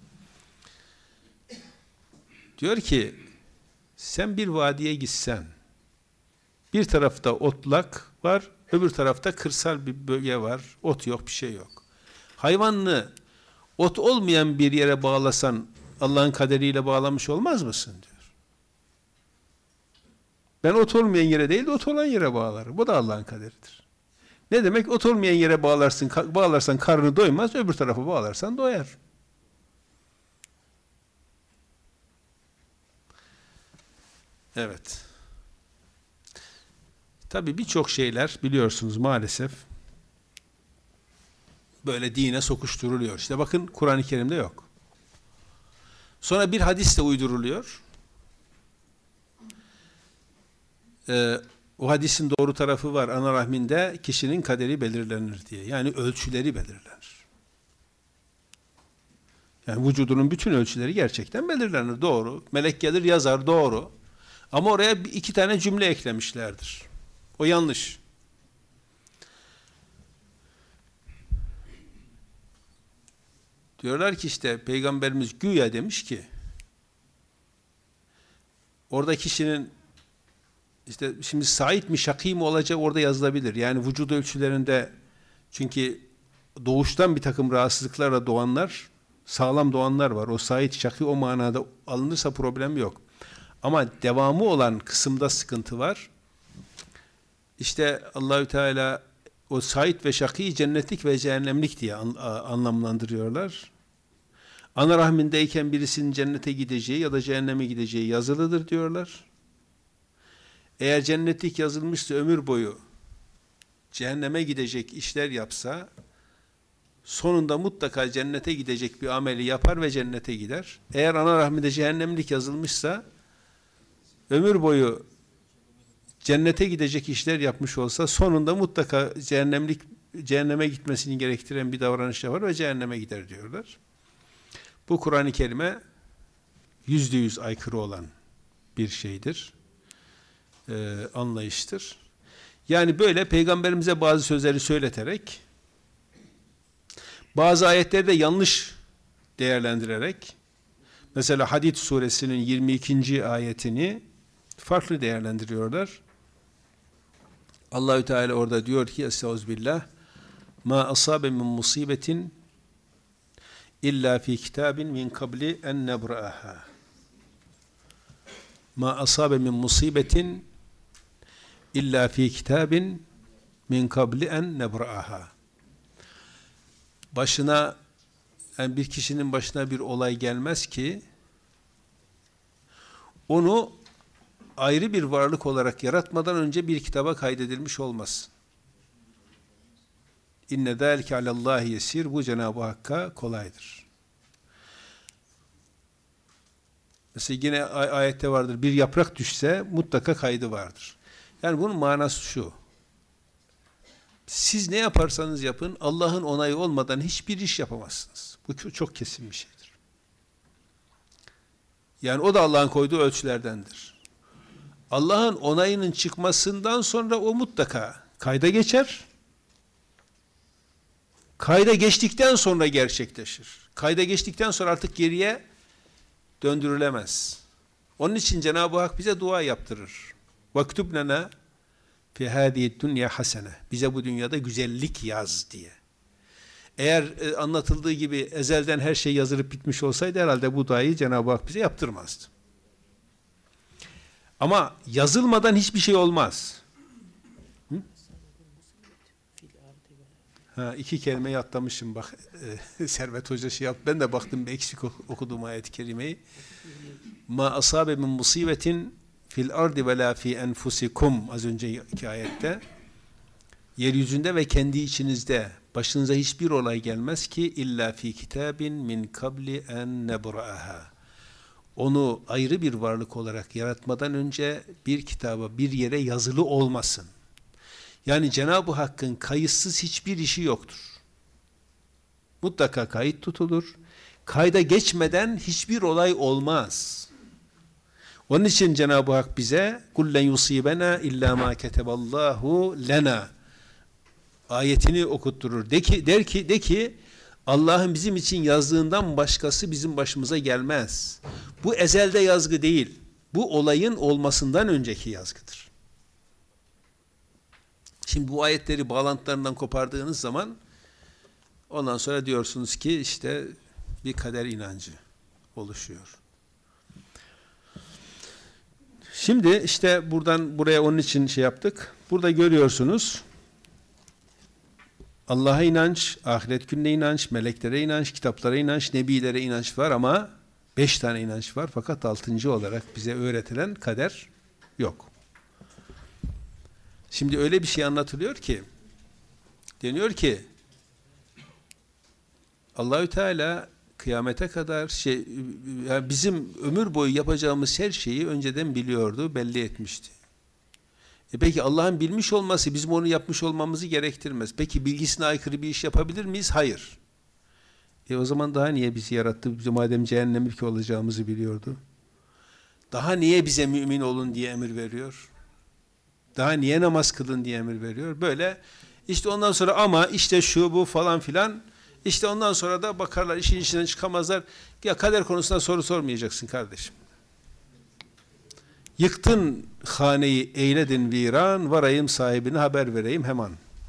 Diyor ki sen bir vadiye gitsen, bir tarafta otlak var, öbür tarafta kırsal bir bölge var, ot yok, bir şey yok. Hayvanını ot olmayan bir yere bağlasan, Allah'ın kaderiyle bağlamış olmaz mısın diyor. Ben ot olmayan yere değil de ot olan yere bağlarım. Bu da Allah'ın kaderidir. Ne demek? Ot olmayan yere bağlarsın, bağlarsan karnı doymaz, öbür tarafa bağlarsan doyar. Evet. Tabii birçok şeyler biliyorsunuz maalesef böyle dine sokuşturuluyor. İşte bakın Kur'an-ı Kerim'de yok. Sonra bir hadis de uyduruluyor. Ee, o hadisin doğru tarafı var. Ana rahminde kişinin kaderi belirlenir diye. Yani ölçüleri belirlenir. Yani vücudunun bütün ölçüleri gerçekten belirlenir. Doğru. Melek gelir yazar. Doğru. Ama oraya iki tane cümle eklemişlerdir. O yanlış. Diyorlar ki işte Peygamberimiz güya demiş ki orada kişinin işte şimdi sait mi şakî mi olacak orada yazılabilir. Yani vücut ölçülerinde çünkü doğuştan bir takım rahatsızlıklarla doğanlar sağlam doğanlar var. O sait şakî o manada alınırsa problem yok. Ama devamı olan kısımda sıkıntı var. İşte Allahü Teala o sait ve şakî cennetlik ve cehennemlik diye an, anlamlandırıyorlar. Ana rahmindeyken birisinin cennete gideceği ya da cehenneme gideceği yazılıdır diyorlar. Eğer cennetlik yazılmışsa ömür boyu cehenneme gidecek işler yapsa sonunda mutlaka cennete gidecek bir ameli yapar ve cennete gider. Eğer ana rahminde cehennemlik yazılmışsa ömür boyu cennete gidecek işler yapmış olsa sonunda mutlaka cehennemlik cehenneme gitmesini gerektiren bir davranış yapar ve cehenneme gider diyorlar. Bu Kur'an-ı Kerim'e yüzde yüz aykırı olan bir şeydir. Ee, anlayıştır. Yani böyle Peygamberimize bazı sözleri söyleterek bazı ayetlerde yanlış değerlendirerek mesela Hadid suresinin yirmi ikinci ayetini farklı değerlendiriyorlar. Allahü Teala orada diyor ki Estağfirullah ma asabe min musibetin illa fi kitabin min qabli en nebra'aha ma asabe min musibetin illa fi kitabin min qabli en nebra'aha başına yani bir kişinin başına bir olay gelmez ki onu ayrı bir varlık olarak yaratmadan önce bir kitaba kaydedilmiş olmaz. İnne zâlike alallâhi yesîr. Bu Cenab-ı Hakk'a kolaydır. Mesela yine ay ayette vardır. Bir yaprak düşse mutlaka kaydı vardır. Yani bunun manası şu. Siz ne yaparsanız yapın Allah'ın onayı olmadan hiçbir iş yapamazsınız. Bu çok kesin bir şeydir. Yani o da Allah'ın koyduğu ölçülerdendir. Allah'ın onayının çıkmasından sonra o mutlaka kayda geçer. Kayda geçtikten sonra gerçekleşir. Kayda geçtikten sonra artık geriye döndürülemez. Onun için Cenab-ı Hak bize dua yaptırır. Vaktub lena fi hâzihi dünya hasene. Bize bu dünyada güzellik yaz diye. Eğer e, anlatıldığı gibi ezelden her şey yazılıp bitmiş olsaydı herhalde bu duayı Cenab-ı Hak bize yaptırmazdı. Ama yazılmadan hiçbir şey olmaz. Hı? Ha, iki kelimeyi atlamışım bak. E, Servet Hoca şey yaptı. Ben de baktım bir eksik okuduğum ayet-i kerimeyi. Ma asabe min musibetin fil ardi ve la fi enfusikum, az önceki ayette. Yeryüzünde ve kendi içinizde başınıza hiçbir olay gelmez ki illa fi kitabin min kabli en nebra'aha. Onu ayrı bir varlık olarak yaratmadan önce bir kitaba, bir yere yazılı olmasın. Yani Cenab-ı Hakk'ın kayıtsız hiçbir işi yoktur. Mutlaka kayıt tutulur. Kayda geçmeden hiçbir olay olmaz. Onun için Cenab-ı Hak bize kullen yusibena illa ma keteballahu lena ayetini okutturur. De ki, der ki, de ki Allah'ın bizim için yazdığından başkası bizim başımıza gelmez. Bu ezelde yazgı değil. Bu olayın olmasından önceki yazgıdır. Şimdi bu ayetleri bağlantılarından kopardığınız zaman ondan sonra diyorsunuz ki işte bir kader inancı oluşuyor. Şimdi işte buradan buraya onun için şey yaptık. Burada görüyorsunuz Allah'a inanç, ahiret gününe inanç, meleklere inanç, kitaplara inanç, nebilere inanç var ama beş tane inanç var. Fakat altıncı olarak bize öğretilen kader yok. Şimdi öyle bir şey anlatılıyor ki, deniyor ki Allahü Teala kıyamete kadar şey, yani bizim ömür boyu yapacağımız her şeyi önceden biliyordu, belli etmişti. E peki Allah'ın bilmiş olması bizim onu yapmış olmamızı gerektirmez. Peki bilgisine aykırı bir iş yapabilir miyiz? Hayır. E o zaman daha niye bizi yarattı? Bize madem cehennemlik olacağımızı biliyordu. Daha niye bize mümin olun diye emir veriyor? Daha niye namaz kılın diye emir veriyor? Böyle işte ondan sonra ama işte şu bu falan filan, işte ondan sonra da bakarlar işin içinden çıkamazlar. Ya kader konusunda soru sormayacaksın kardeşim. Yıktın haneyi eyledin viran, varayım sahibine haber vereyim hemen.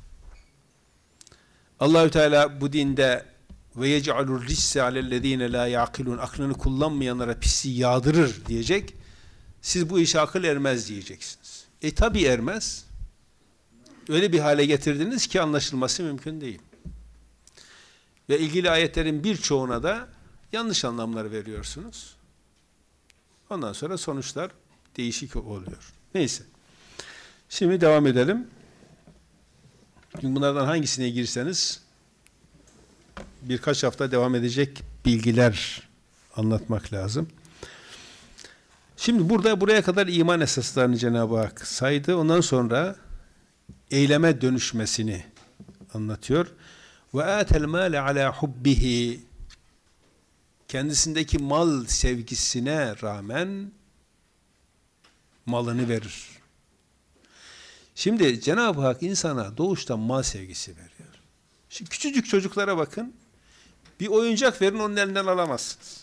Allahü Teala bu dinde ve yec'alur risse alellezine la yaqilun, aklını kullanmayanlara pisliği yağdırır diyecek. Siz bu işe akıl ermez diyeceksiniz. E tabi ermez. Öyle bir hale getirdiniz ki anlaşılması mümkün değil. Ve ilgili ayetlerin birçoğuna da yanlış anlamlar veriyorsunuz. Ondan sonra sonuçlar değişik oluyor. Neyse. Şimdi devam edelim. Çünkü bunlardan hangisine girseniz birkaç hafta devam edecek bilgiler anlatmak lazım. Şimdi burada buraya kadar iman esaslarını Cenab-ı Hak saydı. Ondan sonra eyleme dönüşmesini anlatıyor. Ve atel mâle alâ hubbihi, kendisindeki mal sevgisine rağmen malını verir. Şimdi Cenab-ı Hak insana doğuştan mal sevgisi veriyor. Şimdi küçücük çocuklara bakın. Bir oyuncak verin, onun elinden alamazsınız.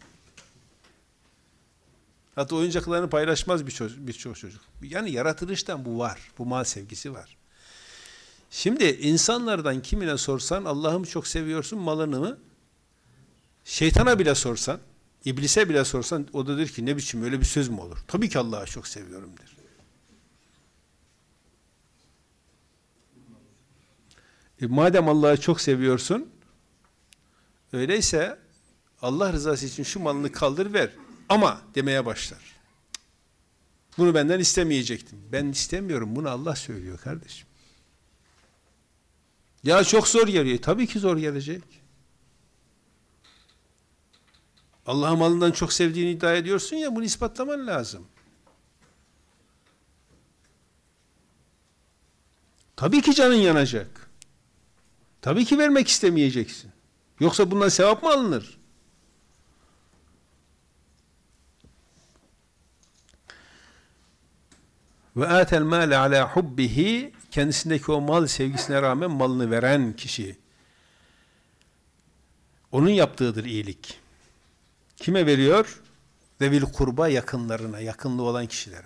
Hatta oyuncaklarını paylaşmaz birçok birçok çocuk. Yani yaratılıştan bu var. Bu mal sevgisi var. Şimdi insanlardan kimine sorsan Allah'ı mı çok seviyorsun, malını mı? Şeytana bile sorsan, iblise bile sorsan o da der ki ne biçim, öyle bir söz mü olur? Tabii ki Allah'ı çok seviyorum der. E madem Allah'ı çok seviyorsun, öyleyse Allah rızası için şu malını kaldır ver. Ama demeye başlar. Bunu benden istemeyecektim. Ben istemiyorum. Bunu Allah söylüyor kardeşim. Ya çok zor geliyor. Tabii ki zor gelecek. Allah'ın malından çok sevdiğini iddia ediyorsun ya, bunu ispatlaman lazım. Tabii ki canın yanacak. Tabii ki vermek istemeyeceksin. Yoksa bundan sevap mı alınır? Ve atel mâle alâ hubbihi, kendisindeki o mal sevgisine rağmen malını veren kişi. Onun yaptığıdır iyilik. Kime veriyor? Zevil kurba, yakınlarına, yakınlığı olan kişilere.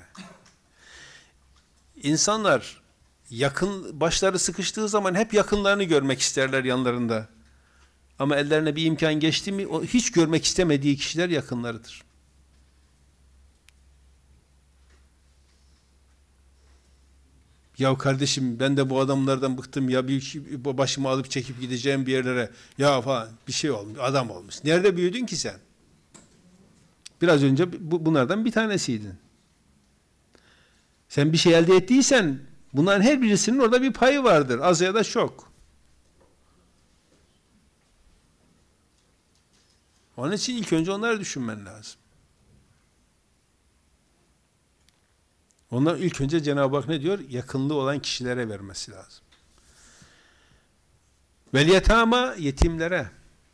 İnsanlar yakın, başları sıkıştığı zaman hep yakınlarını görmek isterler yanlarında. Ama ellerine bir imkan geçti mi, o hiç görmek istemediği kişiler yakınlarıdır. Ya kardeşim, ben de bu adamlardan bıktım ya, bir başımı alıp çekip gideceğim bir yerlere, ya falan bir şey olmuş, adam olmuş. Nerede büyüdün ki sen? Biraz önce bu, bunlardan bir tanesiydin. Sen bir şey elde ettiysen bunların her birisinin orada bir payı vardır. Az ya da çok. Onun için ilk önce onları düşünmen lazım. Ondan ilk önce Cenab-ı Hak ne diyor? Yakınlığı olan kişilere vermesi lazım. Vel yetama, yetimlere.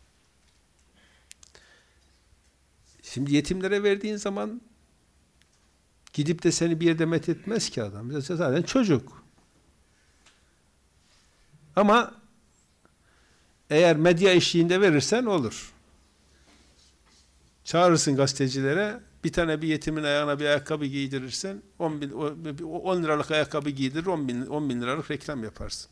Şimdi yetimlere verdiğin zaman gidip de seni bir yerde methetmez ki adam. Zaten çocuk. Ama eğer medya eşliğinde verirsen olur. Çağırırsın gazetecilere, bir tane bir yetimin ayağına bir ayakkabı giydirirsen, on, bin, on liralık ayakkabı giydirir, on bin, on bin liralık reklam yaparsın.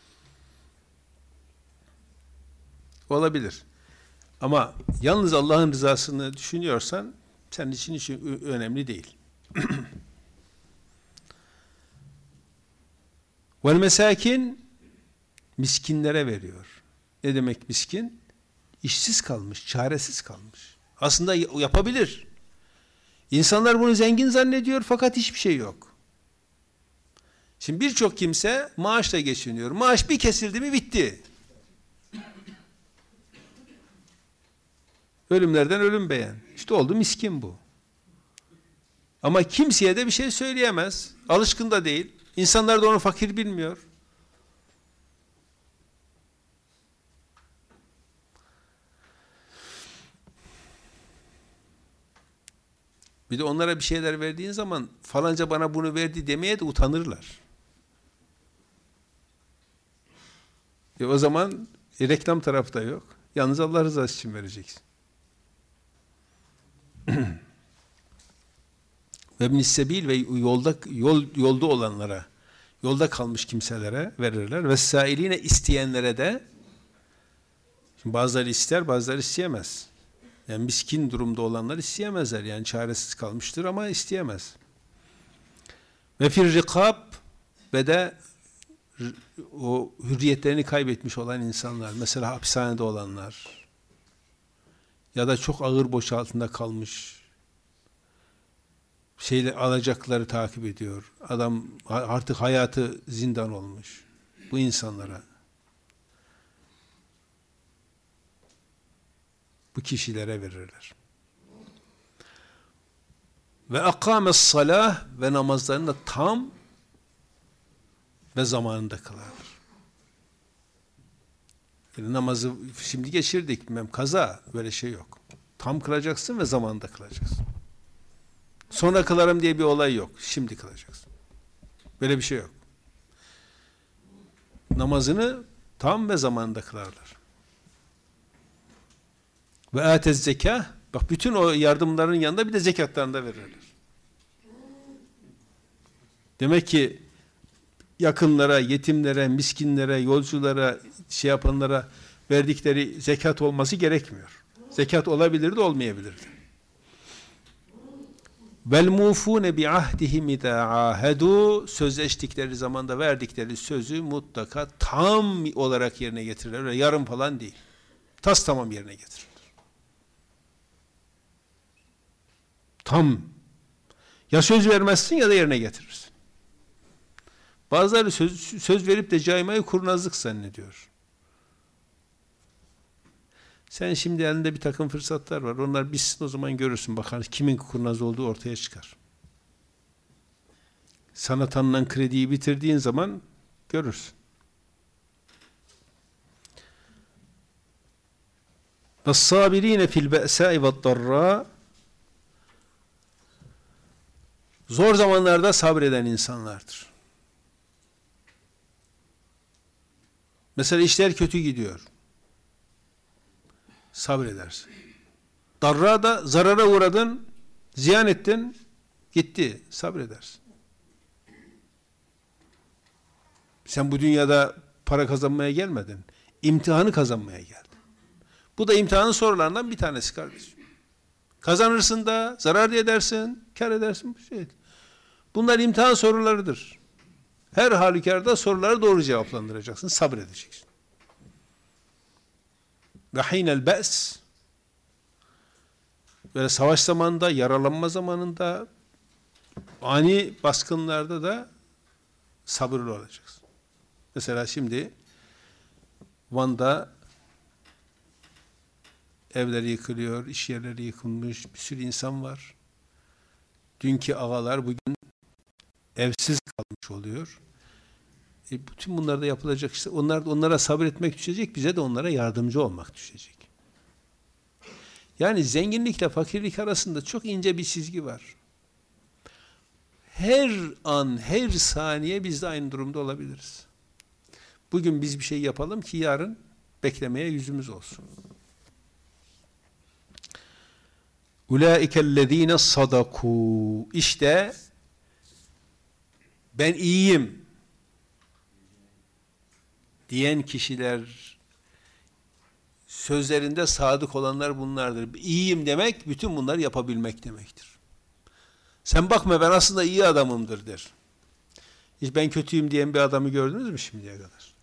Olabilir. Ama yalnız Allah'ın rızasını düşünüyorsan, senin için hiç önemli değil. Vel mesakin, miskinlere veriyor. Ne demek miskin? İşsiz kalmış, çaresiz kalmış. Aslında yapabilir. İnsanlar bunu zengin zannediyor fakat hiçbir şey yok. Şimdi birçok kimse maaşla geçiniyor. Maaş bir kesildi mi bitti. Ölümlerden ölüm beğen. İşte oldu miskin bu. Ama kimseye de bir şey söyleyemez. Alışkın da değil. İnsanlar da onu fakir bilmiyor. Bir de onlara bir şeyler verdiğin zaman falanca bana bunu verdi demeye de utanırlar. E o zaman e, reklam tarafı da yok. Yalnız Allah rızası için vereceksin. Ve ibn-i ve yolda yol yolda olanlara, yolda kalmış kimselere verirler. Ve sailine, isteyenlere de, şimdi bazıları ister, bazıları isteyemez. Yani miskin durumda olanlar isteyemezler. Yani çaresiz kalmıştır ama isteyemez. Ve fir rikab, ve de o hürriyetlerini kaybetmiş olan insanlar, mesela hapishanede olanlar ya da çok ağır borç altında kalmış, şeyle alacakları takip ediyor. Adam artık hayatı zindan olmuş. Bu insanlara, bu kişilere verirler. Ve akâmes salah, ve namazlarını da tam ve zamanında kılarlar. Yani namazı şimdi geçirdik, bilmem kaza, böyle şey yok. Tam kılacaksın ve zamanında kılacaksın. Sonra kılarım diye bir olay yok. Şimdi kılacaksın. Böyle bir şey yok. Namazını tam ve zamanında kılarlar. Ve âtez zekâh, bak bütün o yardımların yanında bir de zekatlarını da verirler. Demek ki yakınlara, yetimlere, miskinlere, yolculara, şey yapanlara verdikleri zekat olması gerekmiyor. Zekat olabilirdi, olmayabilirdi. Vel mufune bi ahdihim idâ âhedû, sözleştikleri zamanda verdikleri sözü mutlaka tam olarak yerine getirirler. Öyle yarım falan değil. Tas tamam yerine getirirler. Tam. Ya söz vermezsin ya da yerine getirirsin. Bazıları söz, söz verip de caymayı kurnazlık zannediyor. Sen şimdi elinde bir takım fırsatlar var. Onlar bitsin, o zaman görürsün. Bakalım kimin kurnaz olduğu ortaya çıkar. Sana tanınan krediyi bitirdiğin zaman görürsün. وَالصَّابِر۪ينَ فِي الْبَأْسَاءِ وَالضَّرَّاءِ Zor zamanlarda sabreden insanlardır. Mesela işler kötü gidiyor. Sabredersin. Darra da zarara uğradın, ziyan ettin, gitti. Sabredersin. Sen bu dünyada para kazanmaya gelmedin. İmtihanı kazanmaya geldin. Bu da imtihanın sorularından bir tanesi kardeşim. Kazanırsın da, zarar edersin, kar edersin. Bunlar imtihan sorularıdır. Her halükarda soruları doğru cevaplandıracaksın, sabredeceksin. Ve hinel be's, böyle savaş zamanında, yaralanma zamanında, ani baskınlarda da sabırlı olacaksın. Mesela şimdi Van'da evleri yıkılıyor, iş yerleri yıkılmış, bir sürü insan var. Dünkü ağalar bugün evsiz kalmış oluyor. E, bütün bunlarda yapılacak işte, onlar, onlara sabretmek düşecek, bize de onlara yardımcı olmak düşecek. Yani zenginlikle fakirlik arasında çok ince bir çizgi var. Her an, her saniye biz de aynı durumda olabiliriz. Bugün biz bir şey yapalım ki yarın beklemeye yüzümüz olsun. Ulaikellezine sadaku. İşte ben iyiyim diyen kişiler, sözlerinde sadık olanlar bunlardır. İyiyim demek, bütün bunları yapabilmek demektir. Sen bakma, ben aslında iyi adamımdır der. Hiç ben kötüyüm diyen bir adamı gördünüz mü şimdiye kadar?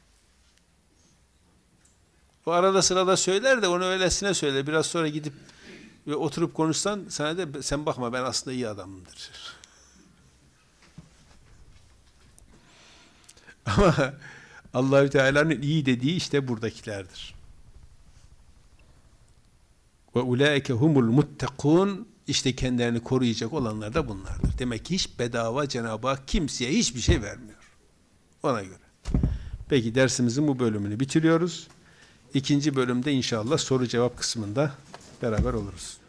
O arada sırada söyler de onu öylesine söyler. Biraz sonra gidip ve oturup konuşsan sana de sen bakma, ben aslında iyi adamımdır. Ama Allahü Teala'nın iyi dediği işte buradakilerdir. Ve ulaike humul muttakun, işte kendilerini koruyacak olanlar da bunlardır. Demek ki hiç bedava Cenab-ı Hak kimseye hiçbir şey vermiyor. Ona göre. Peki dersimizin bu bölümünü bitiriyoruz. İkinci bölümde inşallah soru cevap kısmında beraber oluruz.